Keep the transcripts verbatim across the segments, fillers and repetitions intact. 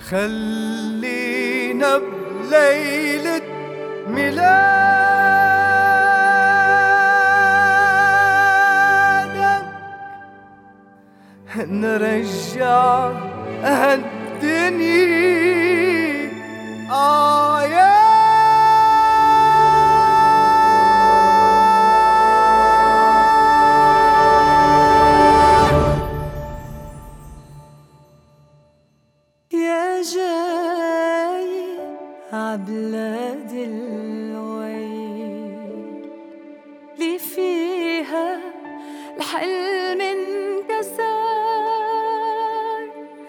خلينا بليلة ميلادك نرجع هالدنيا آيات. يا جاي عبلاد الويل اللي فيها الحلم انكسر،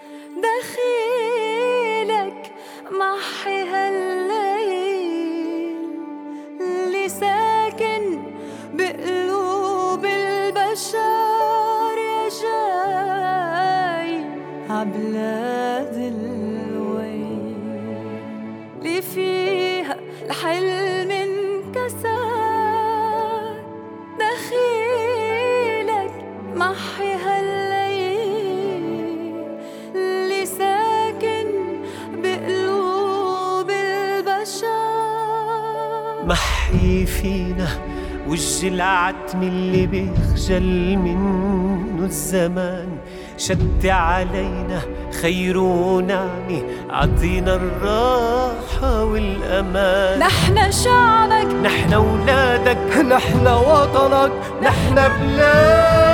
دخيلك محي هالليل اللي ساكن بقلوب البشر. يا جاي عبلاد الويل اللي فيها الحلم انكسر، دخيلك محي هالليل اللي ساكن بقلوب البشر. محي فينا وجه العتم اللي بيخجل منه الزمان، شد علينا خير ونعمة، عطينا الراحة والأمان. نحن شعبك، نحن أولادك، نحن وطنك، نحن بلادك.